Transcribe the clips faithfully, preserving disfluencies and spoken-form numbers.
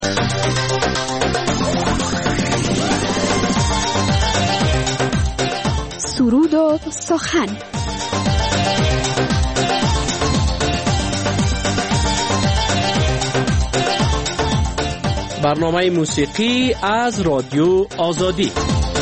سرود و سخن. برنامه موسیقی از رادیو آزادی.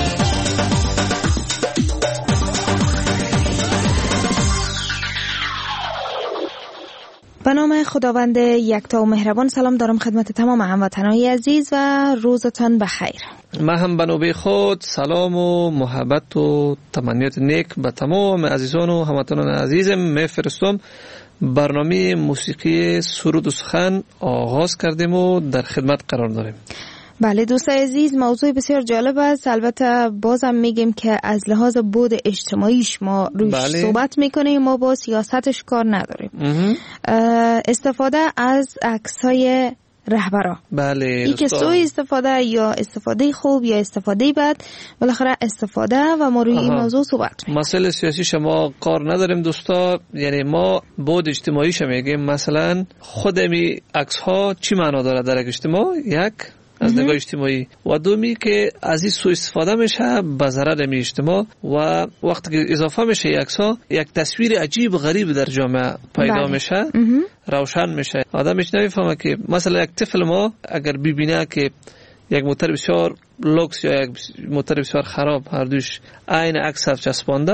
به نام خداوند یکتا و مهربان سلام دارم خدمت تمام هموطنان عزیز و روزتان بخیر. من هم به نوبه خود سلام و محبت و تمنیات نیک به تمام عزیزان و هموطنان عزیزم میفرستم. برنامه موسیقی سرود و سخن آغاز کردیم و در خدمت قرار داریم. بله دوستان عزیز، موضوع بسیار جالب است. البته بازم میگیم که از لحاظ بود اجتماعیش ما روش بله. صحبت میکنیم، ما با سیاستش کار نداریم. استفاده از عکس‌های رهبرا، بله، ای که سوء استفاده یا استفاده خوب یا استفاده بد، بالاخره استفاده و ما روی این موضوع صحبت میکنیم. مسئله سیاسی شما کار نداریم دوستا، یعنی ما بود اجتماعیش میگیم. مثلا خود می عکس ها چی معنا داره در اجتماع؟ یک از نگاه اجتماعی و دومی که از این سوء استفاده میشه به ضرر می اجتماع و وقتی که اضافه میشه عکس ها یک تصویر عجیب غریب در جامعه پیدا بله. میشه امه. روشن میشه. آدمش نمیفهمه که مثلا یک طفل ما اگر ببینه که یک موتور بسیار لوکس یا یک موتور بسیار خراب هر دوش عین عکس چسبانده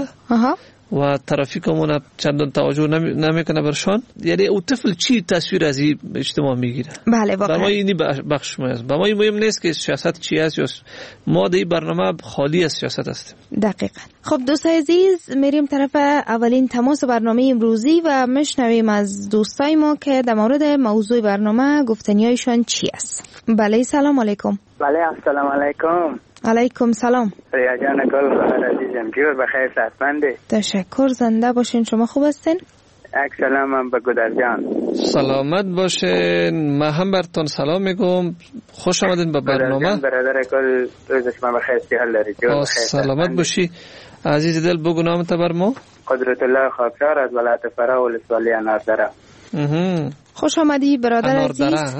و ترافیکمون چندان توجه نمیکنه برشان، یعنی او طفل چی تصویر از این اجتماع میگیره؟ بله واقعا. با ما اینی بخش ما است. با ما این مهم نیست که سیاست چی است، یا ما در این برنامه خالی از سیاست هستیم. دقیقاً. خب دوستان عزیز، میریم طرف اولین تماس برنامه امروزی و میشنویم از دوستای ما که در مورد موضوع برنامه گفتنیایشان چی است. بله سلام علیکم. بله السلام علیکم. علیکم سلام. ریا جان گل بخیر عزیزم، جور بخیر صحتمنده. تشکر، زنده باشین. شما خوب هستین؟ یک سلامم به گودر جان. سلامت باشین. من هم براتون سلام میگم. خوش آمدین به برنامه. برادر گل روز شما بخیر، صحت داری، جور بخیر. سلامت باشی عزیز دل. بگو نامت بر ما. قدرت الله خاکسار از ولایت فرا ولسوالی اناردره. خوش آمدی برادر عزیز.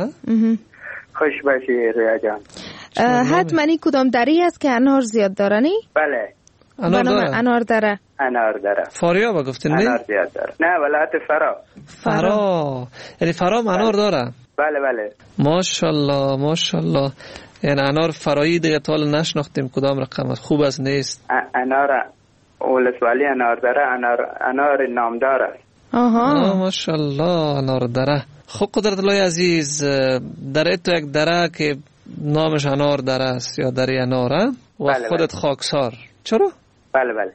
خوش باشی ریا جان. حتما کدام دری است که انار زیاد دارنی؟ بله. انار داره. انار داره. انار داره. فاریاب گفتین نه؟ انار زیاد داره. نه ولایت فرا. فرا. یعنی فرا انار داره. بله بله. ماشاءالله ماشاءالله. یعنی انار فرایی دیگه تا حالا نشناختیم کدام رقم است. خوب است نیست؟ انار ولسوالی انار داره، انار انار نامدار است. آها. ماشاءالله انار داره. خب قدرت الله عزیز، دره تو یک دره که نامش انار دره است یا دره اناره و بله خودت بله. خاکسار. چرا؟ بله بله.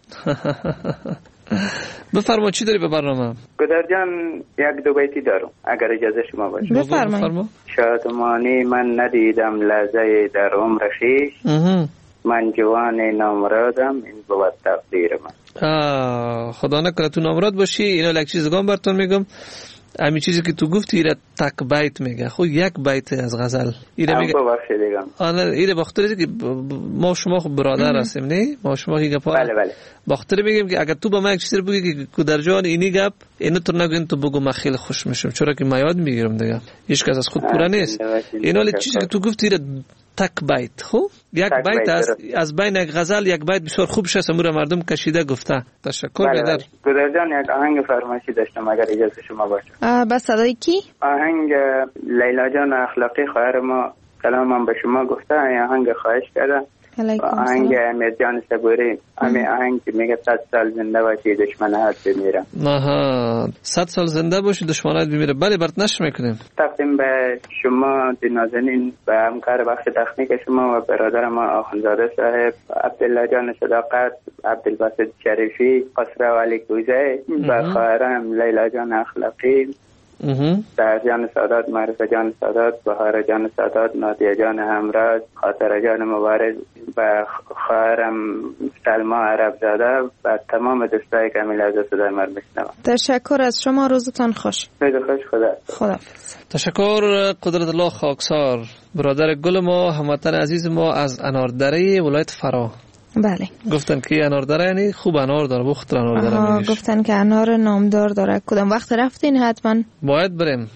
بفرما چی داری به برنامه؟ گودر جان یک دو بیتی دارم اگر اجازه شما باشه. بفرمایید. شادمانی من ندیدم لحظه در عمر خویش، من جوان نامرادم این بود تقدیر من. آه خدا نکنه تو نامراد باشی. اینا یک چیز گام براتون میگم. همین چیزی که تو گفتی ایره تک بیت میگه. خب یک بیت از غزل ایره میگه. ببخشید دیگم. آره ایره باختری که ما شما خب برادر هستیم نه؟ ما شما که گپا. بله بله. باختری میگیم که اگر تو به من یک چیزی بگی که کودر جان اینی گپ اینو تو نگین تو بگو من خیلی خوش میشم، چرا که من یاد میگیرم دیگه. هیچ کس از خود پورا نیست. اینا له چیزی که تو گفتی ایره تک بیت. خب یک بیت از از بین یک غزل یک بیت بسیار خوب شست امور مردم کشیده گفته. تشکر بدر. گودر جان یک آهنگ فرمایشی داشتم اگر اجازه شما باشه. بس صدای کی؟ آهنگ لیلا جان اخلاقی خواهر ما سلامم به شما گفته. آهنگ خواهش کرده. آهنگ امیر جان صبوری. همین آهنگ که میگه صد سال زنده باشی دشمنات بمیره. آها صد سال زنده باشی دشمنات بمیره. بله برات نشر میکنیم. تقدیم به شما نازنین، به همکار بخش تکنیک شما و برادر ما آخوندزاده صاحب، عبدالله جان صداقت، عبدالباسط شریفی، قصر ولی کوزه، و خواهرم لیلا جان اخلاقی، سهر جان سادات، معرفه جان سادات، بهار جان سادات، نادیه جان همراز، خاطر جان مبارک و خواهرم سلما عرب زاده و تمام دوستای که میل از صدای من میشنوم. تشکر از شما، روزتان خوش. روز خوش. خدا خداحافظ. تشکر قدرت الله خاکسار، برادر گل ما، هموطن عزیز ما از اناردره ولایت فرا. بله. گفتن که انار داره یعنی خوب انار داره، بخت انار داره میگیش. گفتن که انار نامدار داره. کدام وقت رفتین؟ حتما باید بریم.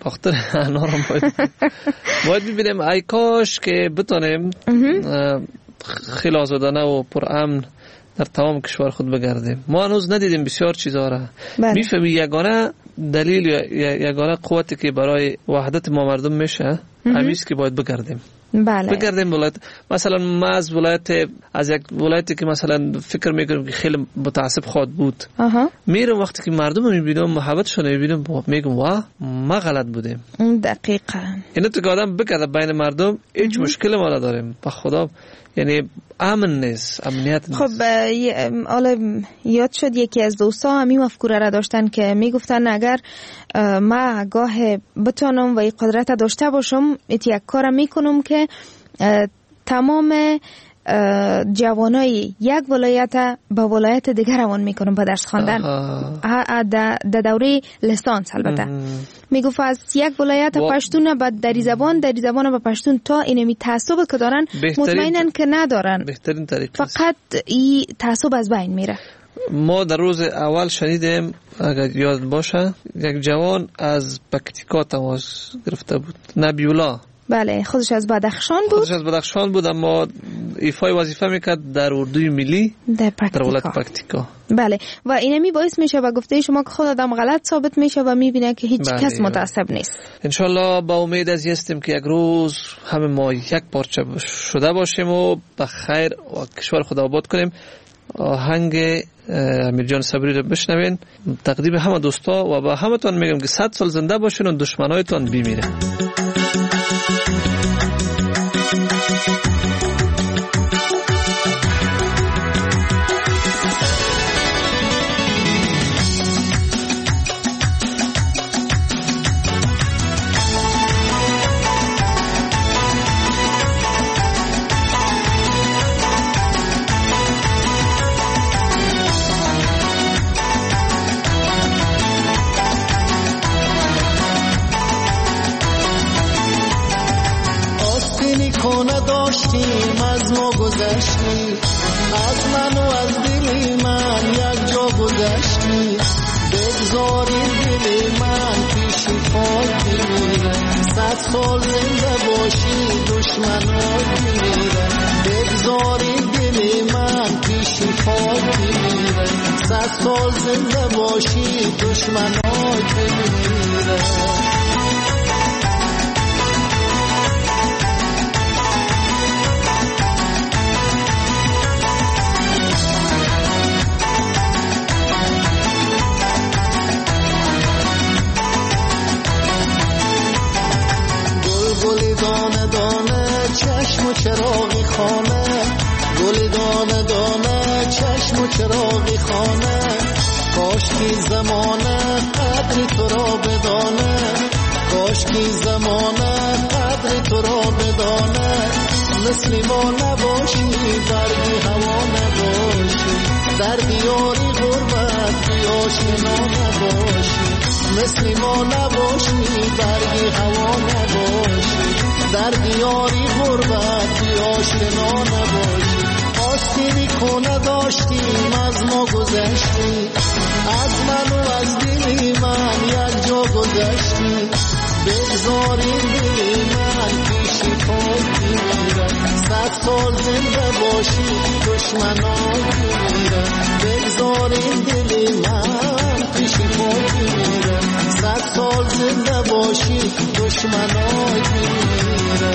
باختر انار هم باید باید ببینیم ای کاش که بتونیم خیلی آزادانه و پر امن در تمام کشور خود بگردیم. ما هنوز ندیدیم بسیار چیزا را. میفهمی یگانه دلیل یا یگانه قوتی که برای وحدت ما مردم میشه همیست که باید بگردیم. بله. بگردیم ولایت، مثلا ما از ولایت از یک ولایتی که مثلا فکر میکنم که خیلی متعصب خواهد بود میرم، وقتی که مردم رو میبینم محبتشون میبینم میگم واه ما غلط بودیم. دقیقاً اینه تو که آدم بگرده بین مردم هیچ مشکل ما نداریم به خدا، یعنی امن نیست، امنیت نیست. خب حالا یاد شد یکی از دوستا همین مفکوره را داشتن که میگفتن اگر ما گاه بتونم و این قدرت داشته باشم یک کار میکنم که تمام جوانای یک ولایت به ولایت دیگر روان میکنم با درس خواندن در دوره لیسانس. البته میگفت از یک ولایت پشتون به دری زبان، دری زبان به پشتون، تا اینمی تعصب که دارن مطمئنن که ندارن، بهترین طریق فقط این تعصب از بین میره. ما در روز اول شنیدیم اگر یاد باشه یک جوان از پکتیکا تماس گرفته بود، نبیولا. بله خودش از بدخشان بود. خودش از بدخشان بود اما ایفای وظیفه میکرد در اردوی ملی در, در ولایت پکتیکا. بله و اینمی باعث میشه و گفته شما که خود آدم غلط ثابت میشه و میبینه که هیچ بله. کس متعصب نیست. انشالله با امید از هستیم که یک روز همه ما یک پارچه شده باشیم و به خیر و کشور خود آباد کنیم. آهنگ امیر جان صبری رو بشنوین، تقدیم همه دوستا و با همه تان میگم که صد سال زنده باشین و دشمنایتان بمیره. داشتیم از ما گذشتی، از من و از دلی من یک جا گذشتی، بگذاری دلی من پیشی پای میره، صد سال زنده باشی دشمنای میره، بگذاری دلی من پیشی پای میره، صد سال زنده باشی دشمنای میره. گلی دانه دانه چشم و چراغی خانه، گلی دانه دانه چشم و چراغی خانه، کاش کی زمانه قدر تو را بدانه، کاش کی زمانه قدر تو را بدانه، مثل ما نباشی برگی هوا نباشی، در دیاری غربت بیاشنا نباشی، مثل ما نباشی برگی هوا نباشی، در دیاری غربت بیاشنا نباشی، آستینی کنه داشتیم از ما گذشتی، از من و از دلی من یک جا گذشتی، بگذاری دلی من پیشی پای میره، صد سال زنده باشی دشمنای میره، بگذاری دلی من پیشی پای میره، صد سال زنده باشی دشمنای میره.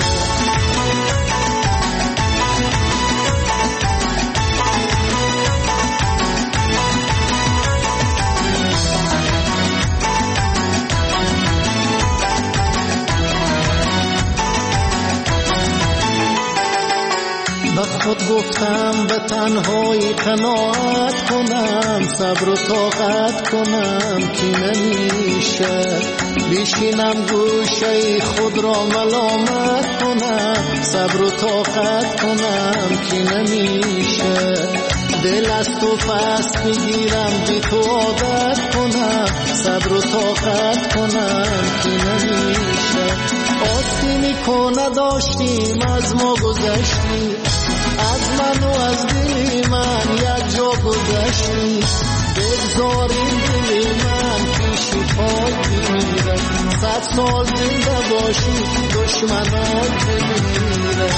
به خود گفتم به تنهایی قناعت کنم، صبر و طاقت کنم که نمیشه، بشینم گوشه خود را ملامت کنم، صبر و طاقت کنم که نمیشه، دل از تو پس بگیرم بی تو عادت کنم، صبر و طاقت کنم که نمیشه، آستینی کنه داشتیم از ما گذشتی، از من و از دلی من یک جا گذشتی، بگذاری دلی من پیشی پای میره، صد سال زنده باشی دشمنات بمیره.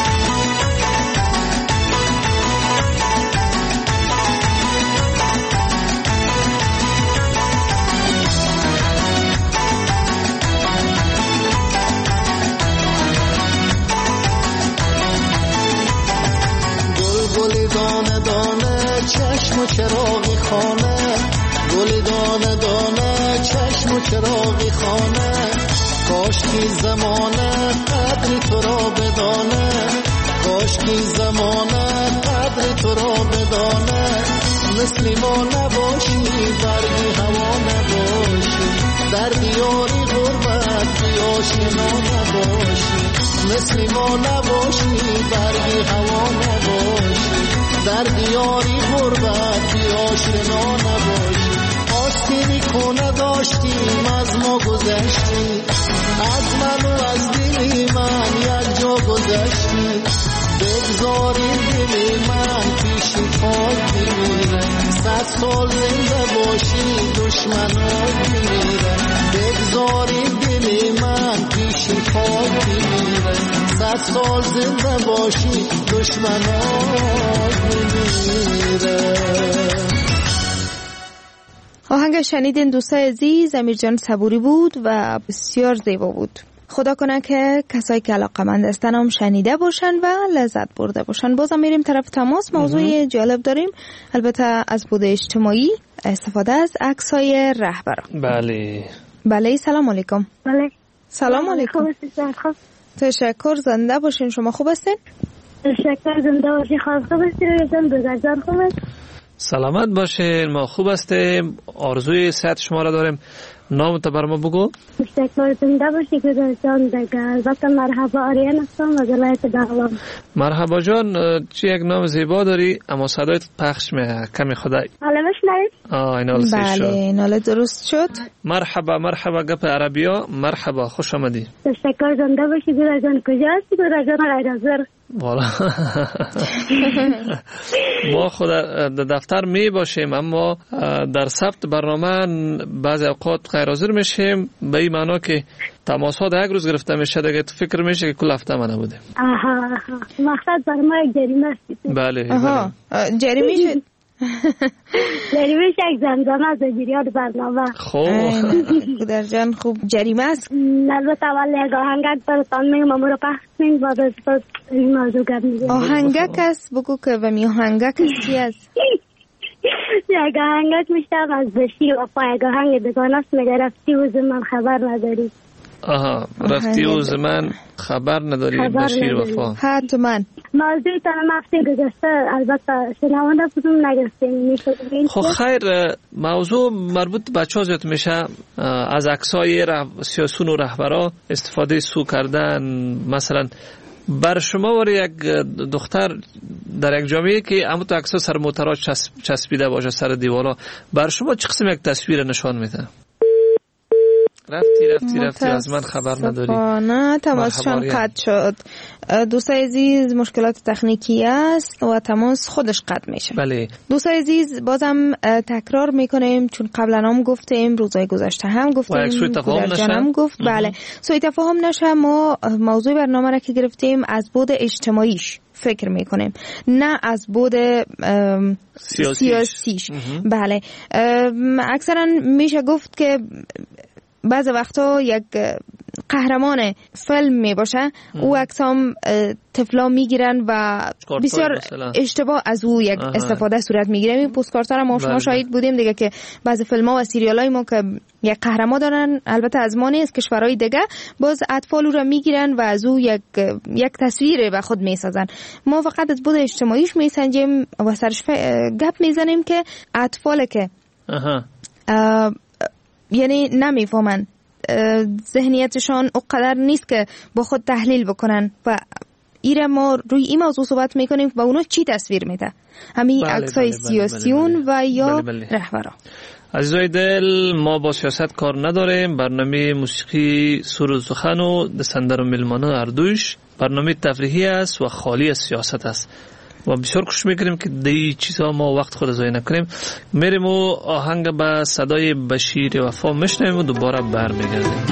گل دانه دانه چشم و چراغی خانه، گل دانه دانه چشم و چراغی خانه، کاشکی زمانه قدر تو را بدانه، کاشکی زمانه قدر تو را بدانه، مثل ما نباشی برگی هوا نباشی، در دیاری غربت بی آشنا نباشی، مثل ما نباشی برگی هوا نباشی، در دیاری غربت بی آشنا نباشی. آستینی کنه داشتیم از ما گذشتی، از من و از دلی من یک جا گذشتی، بگذاری دلی من پیشی پاک بمیره، صد سال زنده باشی دشمنات بمیره، بگذاری دلی من پیشی پاک بمیره، صد سال زنده باشی دشمنات بمیره. آهنگ شنیدین دوستای عزیز، امیر جان صبوری بود و بسیار زیبا بود. خدا کنه که کسایی که علاقه‌مند هستن هم شنیده باشن و لذت برده باشن. بازم میریم طرف تماس. موضوع جالب داریم، البته از بود اجتماعی، استفاده از عکس‌های رهبران. بله بله. سلام علیکم. بله سلام علیکم. تشکر. زنده باشین. شما خوب هستین؟ تشکر. زنده باشین. خوب هستین؟ بگذار خوب هست. سلامت باشین. ما خوب هستیم. آرزوی صحت شما را داریم. نام تو بر ما بگو. تشکر. زنده باشی که جان دیگه. البته مرحبا آریان هستم و ولایت بغلان. مرحبا جان. چی یک نام زیبا داری اما صدایت پخش میه کمی خدای. حالا بشنوید. آه این حال سیش شد. بله این حال درست شد. مرحبا مرحبا گپ عربیا. مرحبا خوش آمدی. تشکر. زنده باشی که جان کجا هستی که جان غیر حاضر. والا ما خود در دفتر می باشیم اما در ثبت برنامه بعضی اوقات غیر حاضر میشیم، به این معنا که تماس ها در یک روز گرفته میشه دیگه تو فکر میشه که کل هفته ما نبوده. آها مقصد بر ما یک جریمه است. بله آها جریمه شد. جریمه یک زمزمه از جریان برنامه. خوب در جان خوب جریمه است. البته ولی یک آهنگک براتان میگم امورو پخش کنید بعد از این موضوع گپ میزنیم. آهنگک است بگو که و می آهنگک است چی است؟ یک آهنگک میشتم از بشیر وفا، یک آهنگ بگانه است میگه رفتی و زمان خبر نداری. آها رفتی و زمان خبر نداری بشیر وفا. حتما موضوع تنم هفته گذشته البته شنوانده بودم نگرفتیم. خب خیر موضوع مربوط به چه زیاد میشه؟ از عکسای سیاسیون و رهبرا استفاده سو کردن. مثلا بر شما وری یک دختر در یک جامعه که اما تو عکس‌ها سر موترها چسبیده باشه سر دیوالا، بر شما چه قسم یک تصویر نشان میده؟ رفتی رفتی رفتی از من خبر نداری. نه تماسشان قطع شد. دوستای عزیز مشکلات تکنیکی است و تماس خودش قطع میشه. بله دوستای عزیز بازم تکرار میکنیم چون قبلا هم گفتیم روزهای گذشته هم گفتیم سوء تفاهم نشه. گفت بله سوء تفاهم نشه. ما موضوع برنامه را که گرفتیم از بود اجتماعیش فکر میکنیم نه از بود سیاسیش, سیاسیش. بله اکثرا میشه گفت که بعض وقتا یک قهرمان فیلم می باشه او عکس هم طفلا میگیرن و بسیار اشتباه از او یک آها. استفاده صورت میگیره. این پستکارت ها ما شما شاهد بودیم دیگه که بعض فیلم ها و سریال های ما که یک قهرمان دارن، البته از ما نیست، کشورهای دیگه باز اطفال او را میگیرن و از او یک یک تصویر به خود میسازن. ما فقط از بود اجتماعیش میسنجیم و سرش گپ میزنیم که اطفال که آها یعنی نمیفهمن، ذهنیتشان اونقدر نیست که با خود تحلیل بکنن و ایره ما روی این موضوع صحبت میکنیم و اونا چی تصویر میده، همین عکسای سیاسیون و یا رهبران. عزیزای دل ما با سیاست کار نداریم. برنامه موسیقی سرود سخن و دستندر و ملمانه اردوش برنامه تفریحی است و خالی از سیاست است. و بسیار کوشش میکنیم که دی چیزها ما وقت خود ضایع نکنیم. میریم و آهنگ با صدای بشیر وفا میشنویم و دوباره برمیگردیم.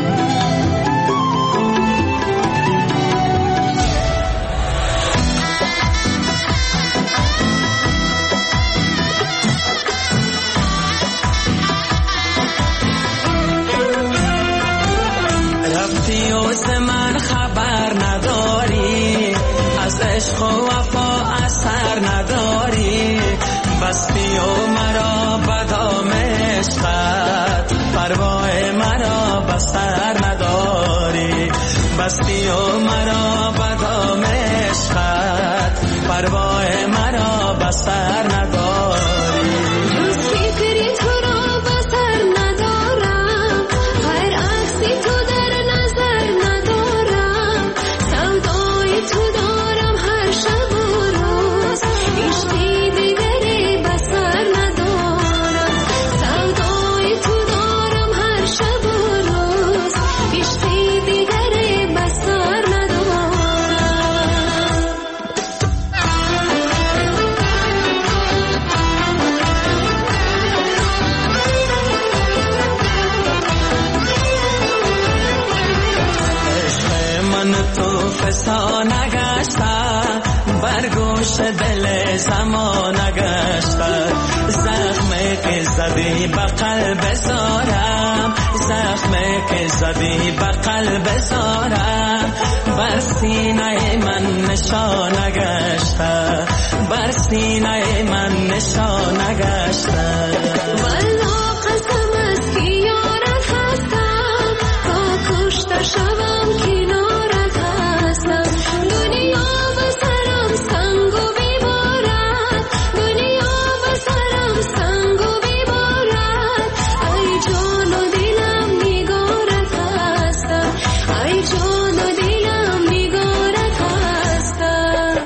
عشق و وفا اثر نداری، بستی و مرا بدام عشقت، پروای مرا بستر نداری، بستی و مرا بدام عشقت، پروای مرا بستر نداری. جز فکری تو را بستر ندارم، هر عکسی تو در نظر ندارم، سودای تو دارم هر شب و روز، عشقی دیگری بستر ندارم، سودای تو دارم هر شب و روز، عشقی دیگری بستر ندارم. عشق من تو فسا نگشته، برگوش دل زمان نگشته، زخمی که زدی به قلب زارم، زخمی که زدی به قلب زارم، بر سینه من نشان نگشته، بر سینه من نشان نگشته. والله قسم است که یارت هستم، تا کشته شوم کنارت هستم، دنیا به سرم سنگ و بیبارد، دنیا به سرم سنگ و بیبارد، ای جان و دلم نگارت هستم، ای جان و دلم نگارت هستم.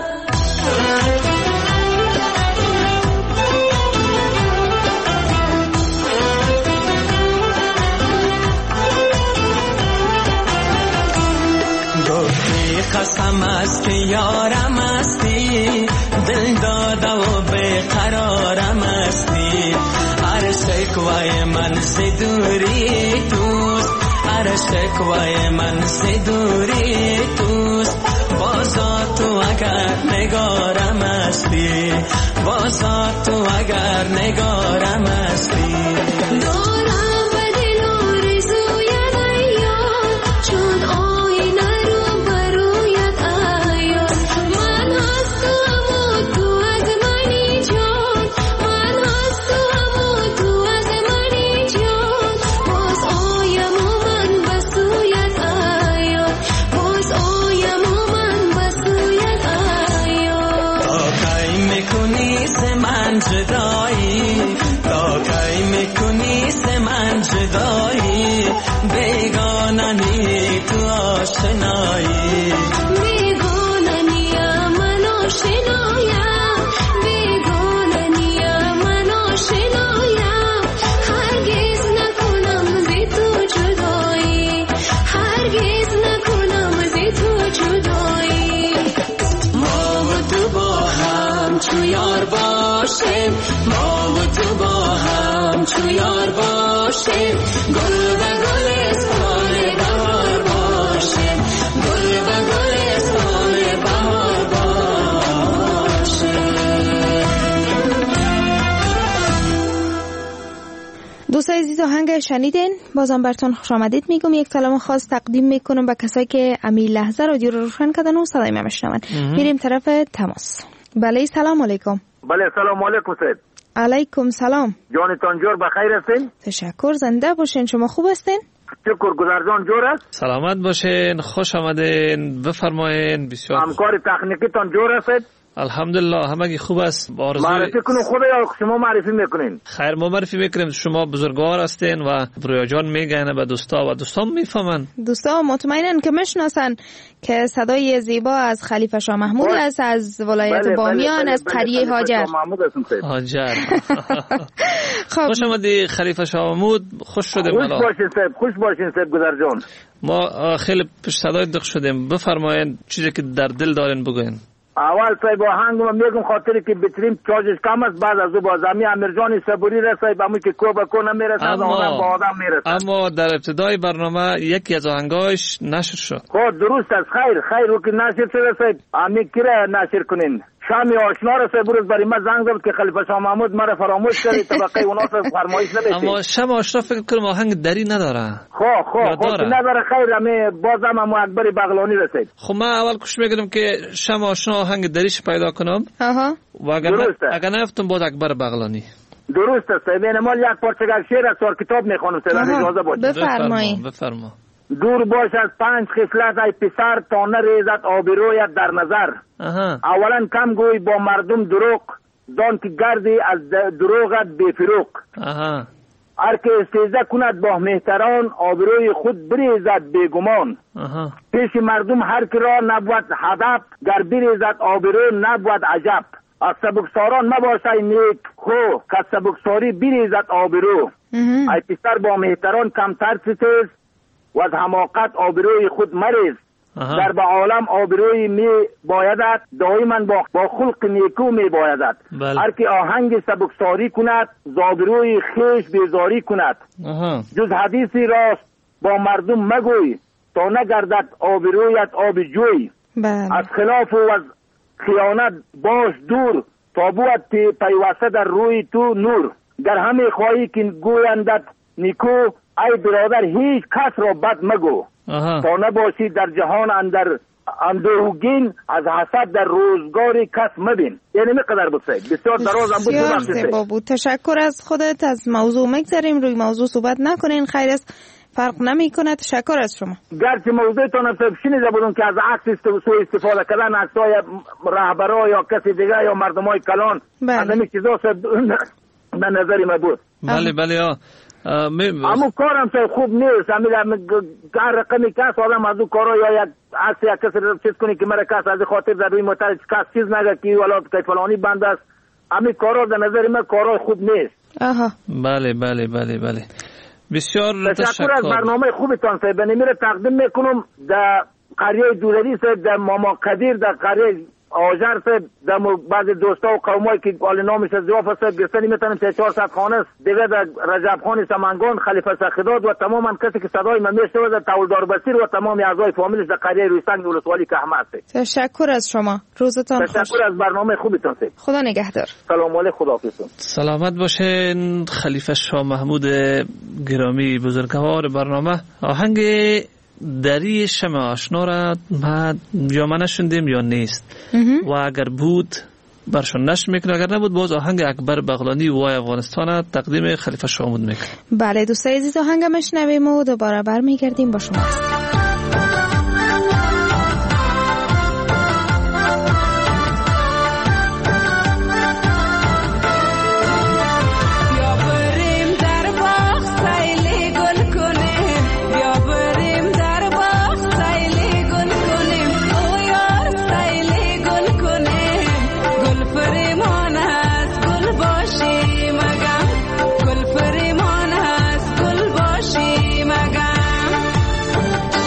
گفتی قسم است که یارم استی، دل داده و بیقرارم استی، هر شکوای من ز دوری توست، هر شکوای من ز دوری توست، بازا تو اگر نگارم استی، بازا تو اگر نگارم استی. دارم به دل آرزویت ایام، چون آینه رو برویت ایام، من هست تو همون تو از منی جان، من هست تو همون تو از منی جان، باز آیم و من بسویت ایام، باز آیم و من بسویت ایام. تا کی میکنی ز من جدایی، تا کی میکنی ز من جدایی، بیگانه تو آشنایی، بیگانه من آشنایم، بیگانه من آشنایم، هرگز نکنم ز تو جدایی، هرگز نکنم ز تو جدایی. ما و تو با هم چو یار باشیم، ما و تو با هم چو یار باشیم، گل و گلستان بهار باشیم، گل و گلستان بهار باشیم. دوستای عزیز آهنگ شنیدین، بازم براتون خوش آمدید میگم. یک سلام خاص تقدیم میکنم به کسایی که امی لحظه رادیو رو روشن کردن و صدای ما میشنون. میریم طرف تماس. بله سلام علیکم. بله سلام علیکم سید. علیکم سلام. جانتان جور بخیر هستین؟ تشکر، زنده باشین. شما خوب هستین؟ شکر. گذرجان جور است؟ سلامت باشین، خوش آمدین، بفرمایین. بسیار همکار تکنیکی تان جور است؟ الحمدلله همگی خوب است. آرزوی معرفی کنین خود یا شما معرفی میکنین؟ خیر ما معرفی میکنیم، شما بزرگوار هستین و رویا جان میگن به دوستا و دوستان میفهمن. دوستا مطمئنن که میشناسن که صدای زیبا از خلیفه شاه محمود است، از ولایت بله بامیان، بله بله از قریه هاجر. هاجر. خوش آمدی خلیفه شاه محمود، خوش شدیم. خوش باشین صاحب، خوش باشین صاحب گذر جان. ما خیلی پشت صدای دق شدیم، بفرمایید چیزی که در دل دارین بگوین. اول صاحب آهنگ ما میگم خاطری که بتریم چارجش کم است، بعد از او باز امی امیرجان صبوری رسید همون که کو به کو نمیرسد آدم با آدم میرسد. اما در ابتدای برنامه یکی از آهنگاش نشر شد. خب درست است، خیر خیر رو که نشر شده صاحب امی کره نشر کنین. شامی آشنا رسید بروز برای ما زنگ زد که خلیفه شاه محمود مرا فراموش کردی طبقه اونا فرمایش نمیشه. اما شم آشنا فکر کنم آهنگ دری نداره. خب خب خب نداره خیر امی بازم امو اکبر بغلانی رسید. خب من اول کوشش میکردم که شم آشنا آهنگ دریش پیدا کنم. آها. و اگر اگر نفتم باز اکبر بغلانی. درست است. ببین مال یک پارچه شعر از سر کتاب میخوانم سر اجازه باشه. بفرمایید. بفرما. دور باش از پنج خصلت ای پسر تا نریزد آبرویت در نظر. اولا کم گوی با مردم دروغ زان که گردی از دروغت بیفروغ. هر که استیزه کند با مهتران آبروی خود بریزد بیگمان. پیش مردم هر که را نبود هدف گر بریزد آبروی نبود عجب. از سبکساران مباشای نیک خو که سبکساری بریزد آبرو. ای پسر با مهتران کمتر ستیز و از حماقت آبروی خود مریز. در به عالم آبروی می بایدد دائما با, با خلق نیکو می بایدد. هر که آهنگ سبکساری کند زابروی خیش بیزاری کند. جز حدیثی راست با مردم مگوی تا نگردد آبرویت آب جوی. از خلاف و از خیانت باش دور تا بود پیوسته در روی تو نور. گر همه خواهی که گویندت نیکو ای برادر هیچ کس را بد مگو. تا نباشی در جهان اندر اندوهگین از حسد در روزگاری کس مبین. یعنی مقدر بود سید بسیار دراز هم بود. بسیار زیبا بود. تشکر از خودت. از موضوع مگذاریم روی موضوع صحبت نکنین خیر است فرق نمی کنه. تشکر از شما. گرچه موضوعتان هم شنیده بودم که از عکس سوء استفاده کردن عکسای رهبرا یا کسی دیگه یا مردمای کلان از همین چیزا به نظری ما بود. بله بله ها امو کارم سه خوب نیست. همین هر رقمی کس آدم از اون کارا یا یک عکس یک کسی چیز کنی که مرا کس از خاطر در روی مطلع کس چیز نگه که والا که فلانی بند است. همین کارا در نظر من کارای خوب نیست. آها بله بله بله بله بسیار تشکر از برنامه خوبتان سه بنی میره تقدیم میکنم در قریه دولری سه در ماما قدیر در قریه آجر سه در بعض دوستا و قومایی که آل نامش از زیاف سه گرسنی میتونم سه چهار ست خانه است دیگه در رجب خان سمنگان خلیفه سخداد و تماما کسی که صدای من میشنوه در تولدار بسیر و تمام اعضای فامیلش در قریه رویسنگ ولسوالی کهمه است. تشکر از شما. روزتان خوش. تشکر از برنامه خوبتان سه. خدا نگهدار. سلام علیکم. خداحافظ. سلامت باشین. خلیفه شاه محمود گرامی بزرگوار برنامه آهنگ دری شمع آشنا را ما یا ما نشوندیم یا نیست و اگر بود برشون نشر میکنه اگر نبود باز آهنگ اکبر بغلانی وای افغانستان تقدیم خلیفه شاه محمود میکنه. بله دوستای عزیز آهنگ مشنویم و دوباره برمیگردیم با شما. گل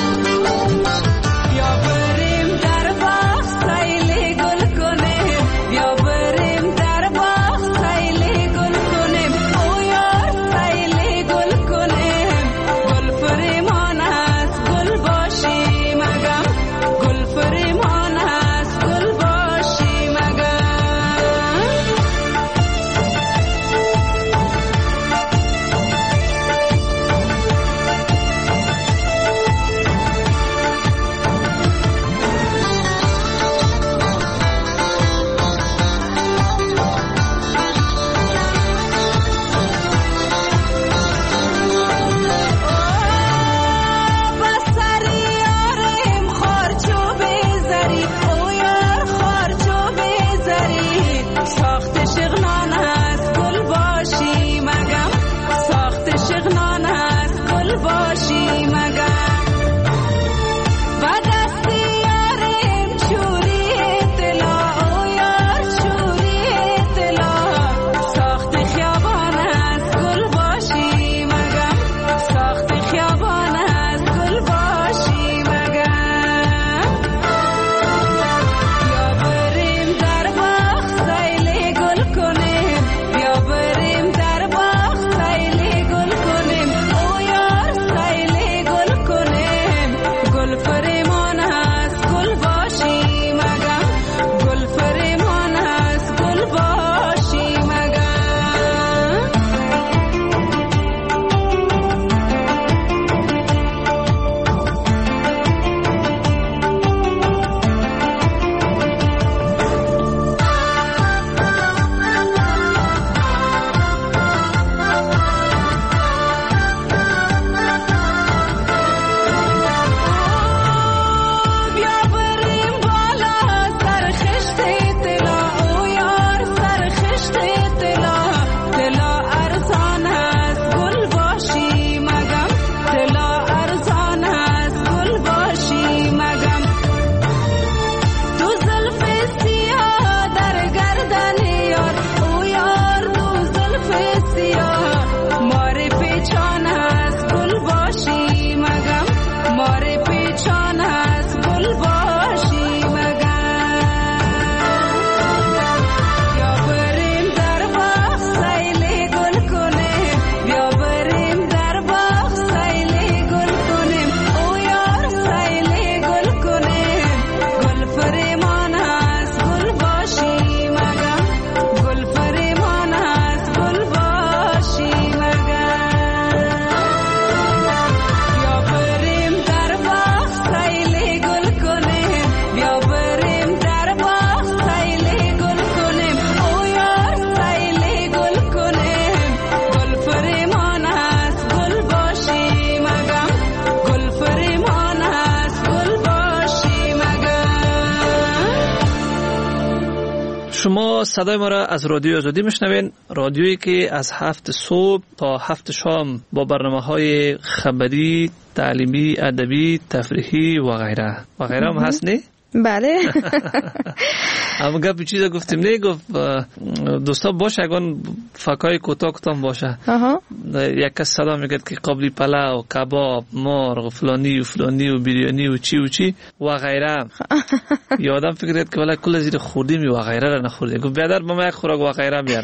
شما صدای ما را از رادیو آزادی میشنوین، رادیویی که از هفت صبح تا هفت شام با برنامه‌های خبری، تعلیمی، ادبی، تفریحی و غیره و غیره هم هست نه؟ بله. اما گپ چیزا گفتیم نه، گفت دوستا باشه اگه فکای کوتاه کوتاه باشه. یک کس صدا میگه که قبلی پلاو، کباب، مرغ، فلانی و فلانی و بریانی و چی و چی و غیره. یادم فکر کرد که ولی کل زیر خوردیم و غیره را نخوردیم. گفت بیادر با ما یک خوراک و غیره بیار.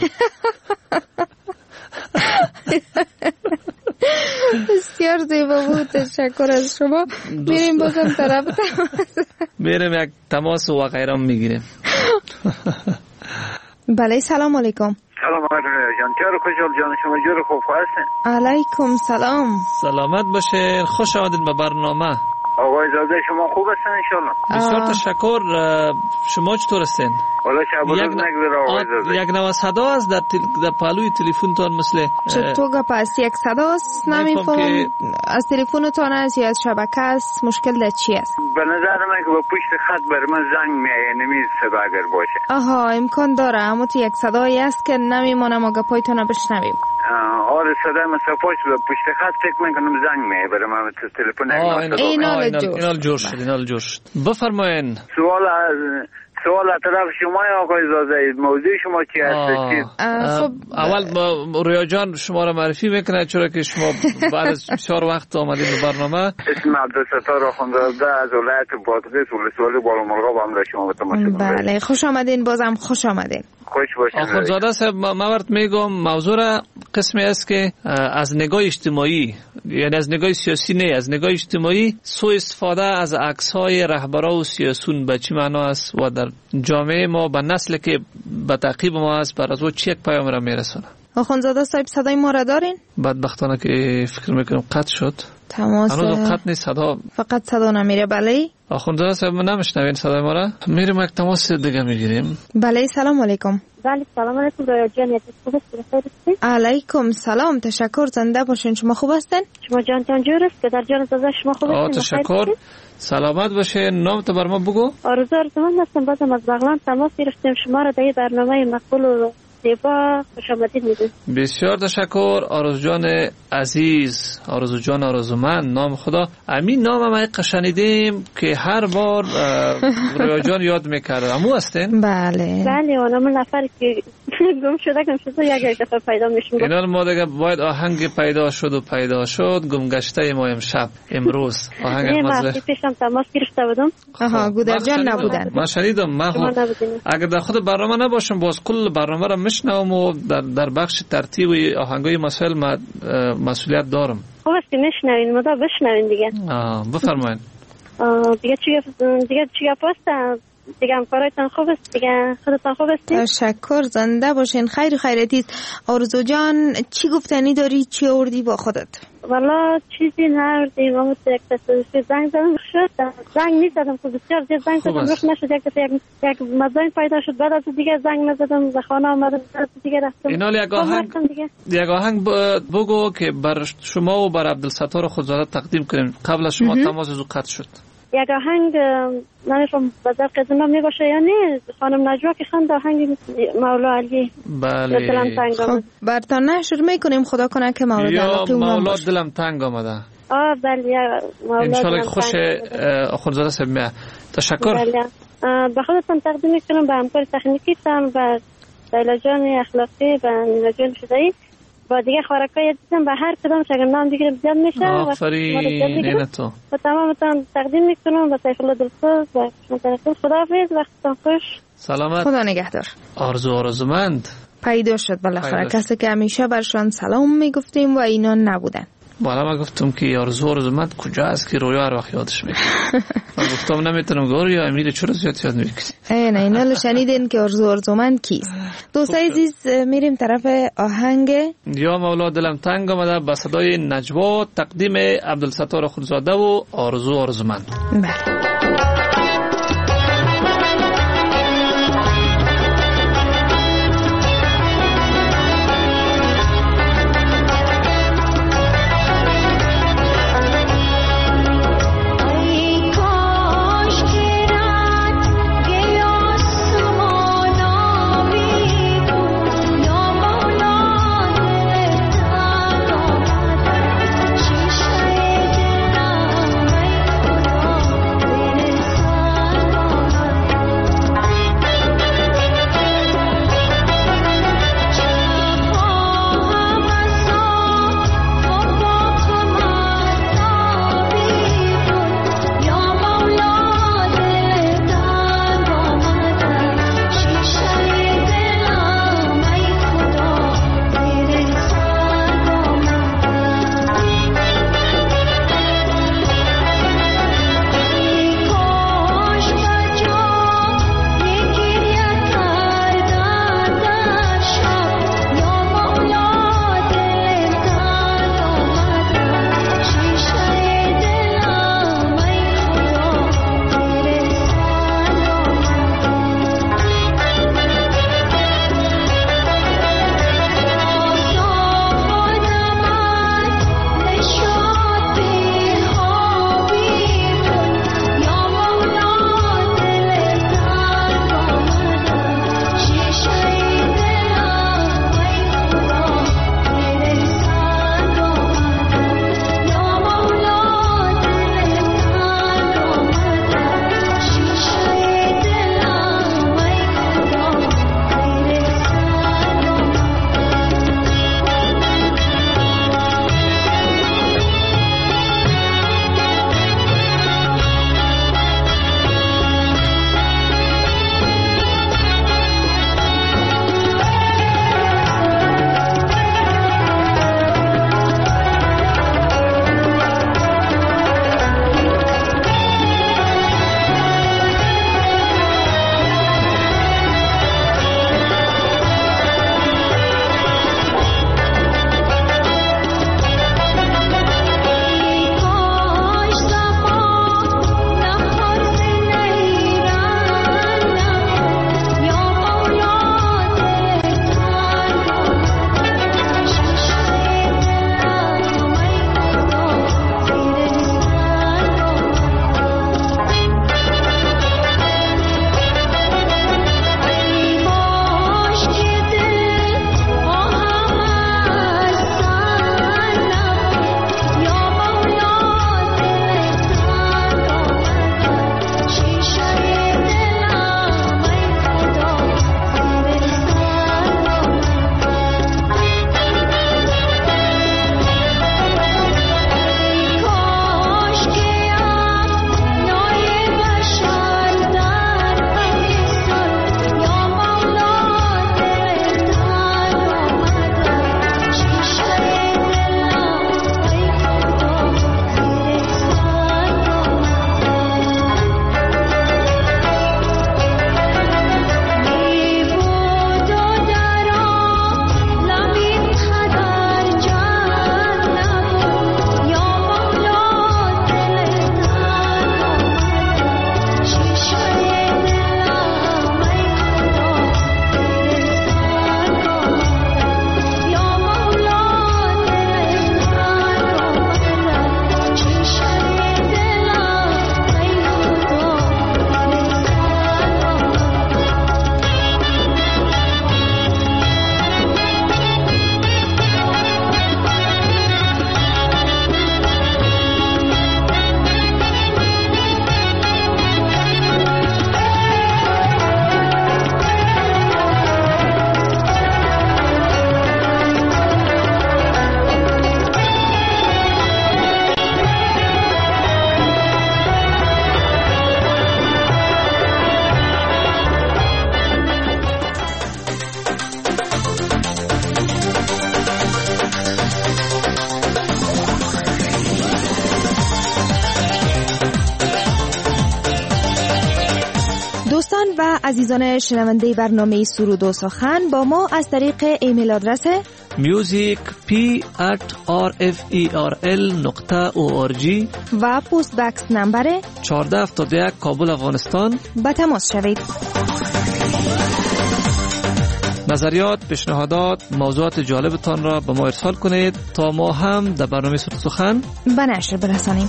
بسیار زیبا بود، تشکر از شما. میریم بازم طرف تماس، میریم یک تماس و غیره میگیریم. بله سلام علیکم. سلام علیکم جان، چرا خوشحال جان شما جور خوب هستین؟ علیکم سلام. سلامت باشین، خوش آمدین به برنامه. آقای زاده شما خوب هستین ان شاء الله؟ بسیار تشکر. شما چطور هستین؟ والا شب و روز نگذره آقای زاده. یک نوع صدا است در تل... در پهلوی تلفنتان مثل چطور گپ است؟ یک صدا است نمیفهمم از تلفنتان است یا از شبکه است؟ مشکل در چی است؟ به نظر من که با پشت خط بر من زنگ میایه، نمیز صدا اگر باشه. آها امکان داره، اما تو یک صدایی است که نمیمونه ما گپایتون رو بشنویم. آره صدای مسافاش به پشت خط فکر میکنم زنگ میایه برای من تو تلفن. اینال جور شد، اینال جور شد. بفرمایین. سوال از سوال طرف شما آقای زاده، موضوع شما چی هست؟ خب اول با رویا جان شما را معرفی میکنه، چرا که شما بعد از بسیار وقت آمدید به برنامه. اسم عبدالستار آخوندزاده از ولایت بادغیس ولسوالی بالامرغاب هم را شما به تماشا. بله خوش آمدین، بازم خوش آمدین. خوش باشین. آخوندزاده صاحب من میگم موضوع را قسمی است که از نگاه اجتماعی، یعنی از نگاه سیاسی نه، از نگاه اجتماعی سوء استفاده از عکس‌های رهبران و سیاسیون به چه معنا است و در جامعه ما به نسل که به تعقیب ما است بر از او چه یک پیام را میرسونه. آخوندزاده صاحب صدای ما را دارین؟ بدبختانه که فکر میکنم قطع شد. تماس هنوز قطع نیست، صدا فقط صدا نمیره. بله آخوندزاده صاحب نمیشنوین صدای ما را؟ میریم یک تماس دیگه میگیریم. بله سلام علیکم. بله سلام علیکم رویا جان، خوب هستید؟ علیکم سلام، تشکر، زنده باشین. شما خوب هستین؟ شما جان جان جور است که در جان زاده شما خوب هستین؟ تشکر، سلامت باشین. نام تو بر ما بگو. آرزو آرزومند هستم، بازم از بغلان تماس گرفتیم، شما را در برنامه مقبول و زیبا خوش آمدید میگم. بسیار تشکر آرزو جان عزیز، آرزو جان آرزومند، نام خدا. همین نام ما قشنیدیم که هر بار رویا جان یاد میکرده. همو هستین؟ بله بله و نام نفر که گم شده گم شده یک یک دفعه پیدا میشیم. اینا ما دیگه باید آهنگ پیدا شد و پیدا شد گم گشته ما امشب امروز آهنگ مزه. من پیشم تماس گرفته بودم. آها گودر جان نبودن. من شنیدم. من اگر در خود برنامه نباشم باز کل برنامه را میشنوم و در در بخش ترتیب آهنگای مسائل ما مسئولیت دارم. خوب است که میشنوین، مدا بشنوین دیگه. آه بفرمایید. دیگه چی دیگه چی پست دیگه همکارایتان خوب است دیگه، خودتان خوب هستید؟ تشکر، زنده باشین. خیر خیرتیست. آرزو جان چی گفتنی داری؟ چی آوردی با خودت؟ والا چیزی ناوردیم، اما یک تصادفی زنگ زدم شد، زنگ نیزدم که بسیار زیاد زنگ زدم روش نشد، یک دفعه یک مزاین پیدا شد، بعد از دیگه زنگ نزدم به خانه آمدم، بعد از دیگه رفتم. اینال یک آهنگ یک آهنگ بگو که بر شما و بر عبدالستار خودزاده تقدیم کنیم. قبل از شما تماس از او قطع شد. یک آهنگ نمیفهم بازار قدیما می باشه یا نه، خانم نجوا که خوند آهنگ مولا علی. بله خب برتان نشر میکنیم، خدا کنه که مولا علی مولا دلم تنگ آمده. آه بله مولا انشالله خوش آخوندزاده صاحب میاد. تشکر. بله به خودتان تقدیم میکنم، به همکار تکنیکی تان، به لیلا جان اخلاقی، به نیلا جان شدایی، با دیگه خوراکای دیدم به هر کدام شگر نام دیگه زیاد میشه. آفرین اینه تو. با تمامتان تقدیم میکنم، با سیف الله دلسوز و شما خداحافظ، وقتتان خوش. سلامت. خدا نگهدار. آرزو آرزومند پیدا شد بالاخره کسی که همیشه برشان سلام میگفتیم و اینا نبودن. بالا ما گفتم که آرزو آرزومند کجا است که رویا هر وقت یادش میکنه. من گفتم نمیتونم گوری یا امیر چرا زیاد یاد میکنی. نه اینا رو شنیدین که آرزو آرزومند کیست. دوستای عزیز میریم طرف آهنگ یا مولا دلم تنگ آمده با صدای نجوا، تقدیم عبدالستار خودزاده و آرزو آرزومند. بله کاش که رد گل آسمانا دوستان و عزیزان شنونده برنامه سرود و سخن با ما از طریق ایمیل آدرس music p at r f e r l نقطه او آر جی و پست بکس نمبر چهارده هفتاد و یک کابل افغانستان به تماس شوید. نظریات، پیشنهادات، موضوعات جالبتان را به ما ارسال کنید تا ما هم در برنامه سرود و سخن به نشر برسانیم.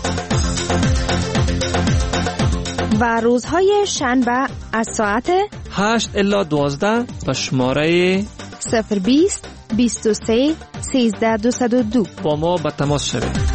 و روزهای شنبه از ساعت هشت الی دوازده به شماره صفر بیست بیست و سه سیزده دویست و دو با ما به تماس شوید.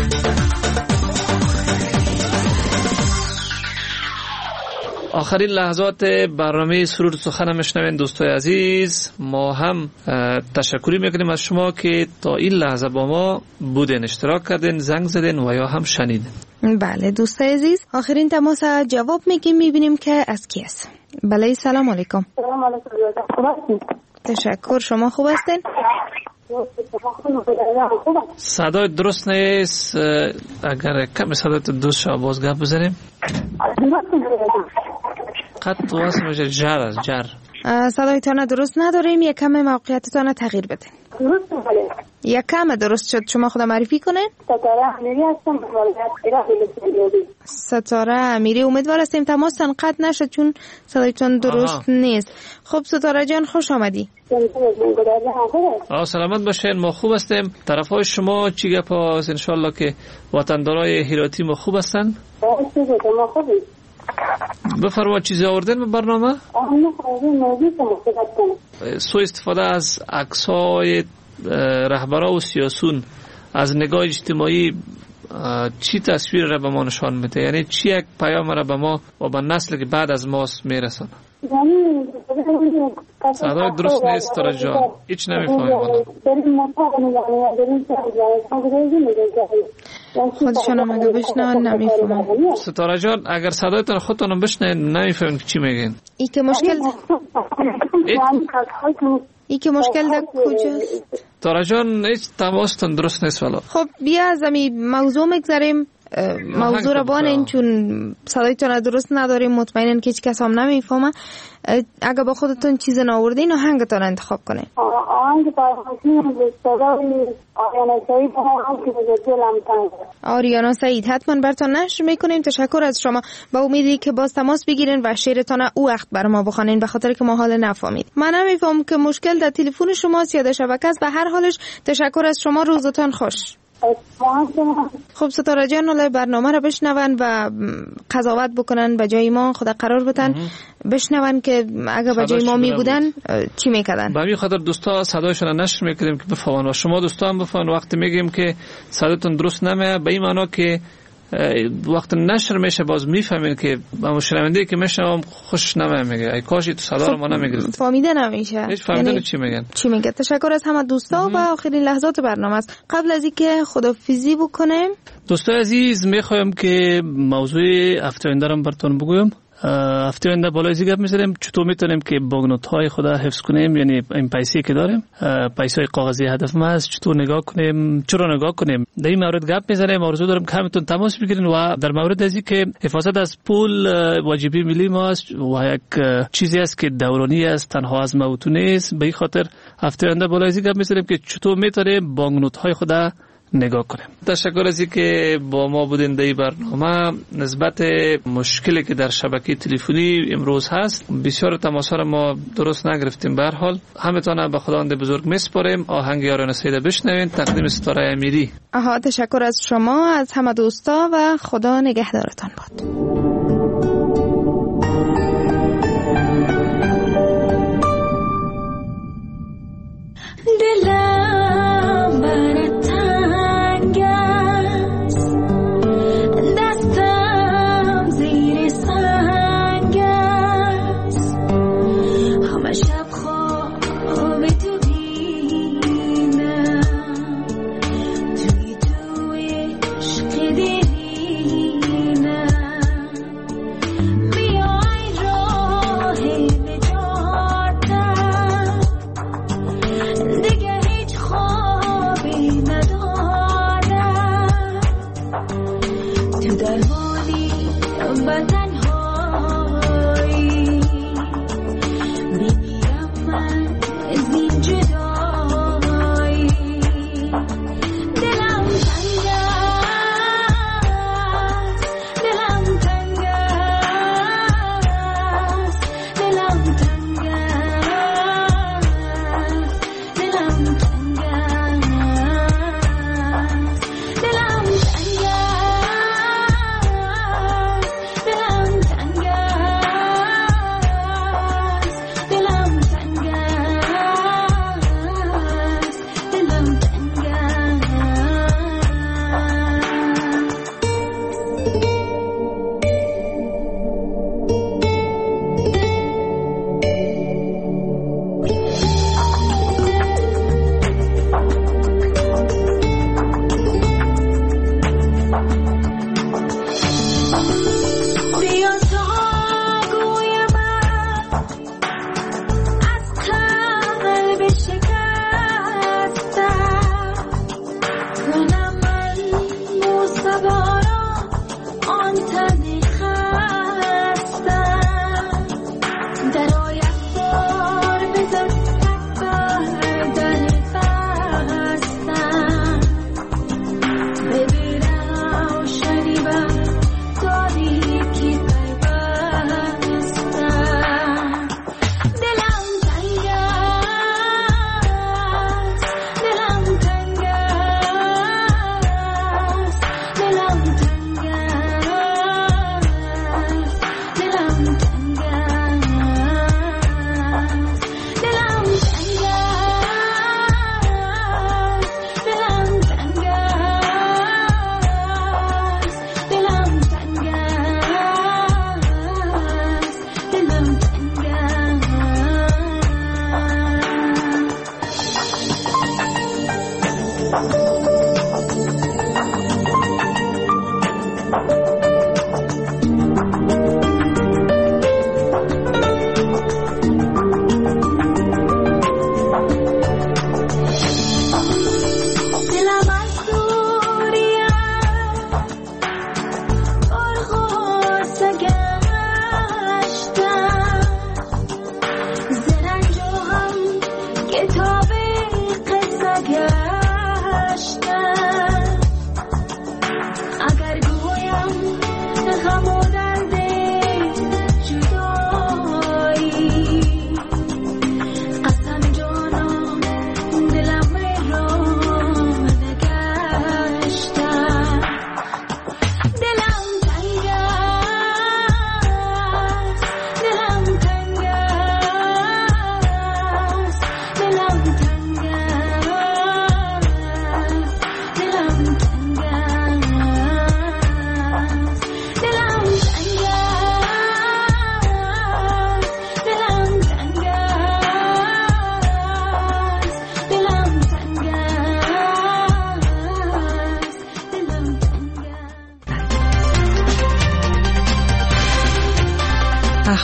آخرین لحظات برنامه سرود و سخن میشنوین دوستای عزیز. ما هم تشکری میکنیم از شما که تا این لحظه با ما بودین، اشتراک کردین، زنگ زدین و یا هم شنیدین. بله دوستای عزیز، آخرین تماس جواب میگیم، میبینیم که از کی است. بله سلام علیکم. سلام علیکم. تشکر، شما خوب هستین؟ صدای درست نیست، اگر کمی صدای درست شما باز گپ بزنیم. قط واسه میشه جر از جر. صدایتان درست نداریم، یک کم موقعیتتان تغییر بدین. یک کم درست شد، شما خدا معرفی کنه. ستاره امیری هستم. ستاره امیری، امیدوار هستیم تماستان قطع نشد چون صدایتان درست آها. نیست. خب ستاره جان خوش آمدی. آه سلامت باشین، ما خوب هستیم. طرفای شما چی گپ هست؟ انشالله که وطندارای هراتی ما خوب هستن. ما خوبی. بفرما چیزی آوردن به برنامه؟ آه موضوع سوء استفاده از عکس‌های رهبران و سیاسون از نگاه اجتماعی چی تصویر را به ما نشان میده؟ یعنی چی یک پیام را به ما و به نسل که بعد از ماست میرسونه؟ صدای درست نیست ستاره جان، هیچ نمیفهمیم والا. خودشان هم اگه بشنون نمیفهمم. ستاره جان اگر صدایتان خودتان بشنون نمیفهمیم که چی میگین. ای که مشکل ای که مشکل در کجاست؟ ستاره جان هیچ تماستان درست نیست والا. خب بیا از امی موضوع مگذاریم. موضوع را بانین چون صدایتان درست نداریم، مطمئنن که هیچ کس هم نمیفهمه. اگه با خودتون چیز ناوردین آهنگتان انتخاب کنین. آهنگ پایخوشیم به صدای آریانا سعید هم که به دلم تنگ. آریانا سعید حتما براتون نشر میکنیم. تشکر از شما، با امیدی که باز تماس بگیرین و شعرتان او وقت بر ما بخوانین، به خاطر که ما حال نفهمید. من نمیفهم که مشکل در تلفن شماست یا در شبکه است. به هر حالش تشکر از شما، روزتان خوش. خب ستاره جان حالا برنامه رو بشنون و قضاوت بکنن به جای ما، خدا قرار بدن بشنون که اگه به جای ما می بودن چی میکردن. به همین خاطر دوستا صدایشون رو نشر میکنیم که بفهمن و شما دوستا هم بفهمن. وقتی میگیم که صداتون درست نمیاد به این معنا که وقت نشر میشه باز میفهمین که با شنونده که میشنوم خوش نمیگه ای کاش تو صدا رو ما نمیگرفت. فهمیده نمیشه. هیچ فهمیدن یعنی چی میگن. چی میگه. تشکر از همه دوستا و آخرین لحظات برنامه است. قبل از اینکه خدافظی بکنیم دوستای عزیز میخوایم که موضوع هفته آینده رو براتون بگویم. هفته آینده بالای زی گپ می‌زنیم چطور میتونیم که بانکنوت‌های خود حفظ کنیم، یعنی این پیسه‌ای که داریم، پیسه‌های کاغذی هدف ما است، چطور نگاه کنیم، چرا نگاه کنیم. در این مورد گپ می‌زنیم. آرزو دارم که همتون تماس بگیرین و در مورد ازی که حفاظت از پول واجبی ملی ماست و یک چیزی است که دورانی است، تنها از موت نیست. به این خاطر هفته آینده بالای زی گپ می‌زنیم که چطور میتونیم بانکنوت‌های خود نگاه کنیم. تشکر از اینکه با ما بودین در این برنامه. نسبت مشکلی که در شبکه تلفنی امروز هست بسیار تماس‌ها را ما درست نگرفتیم. به هر حال همتون به خداوند بزرگ میسپاریم. آهنگ آریانا سعید بشنوین تقدیم ستاره امیری. آها تشکر از شما، از همه دوستا و خدا نگهدارتان باد. تو در حالی و تنهایی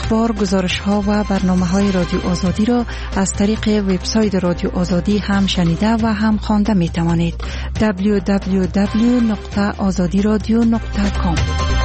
اخبار، گزارش ها و برنامه های رادیو آزادی را از طریق وبسایت رادیو آزادی هم شنیده و هم خوانده می توانید. دبلیو دبلیو دبلیو دات آزادی رادیو دات کام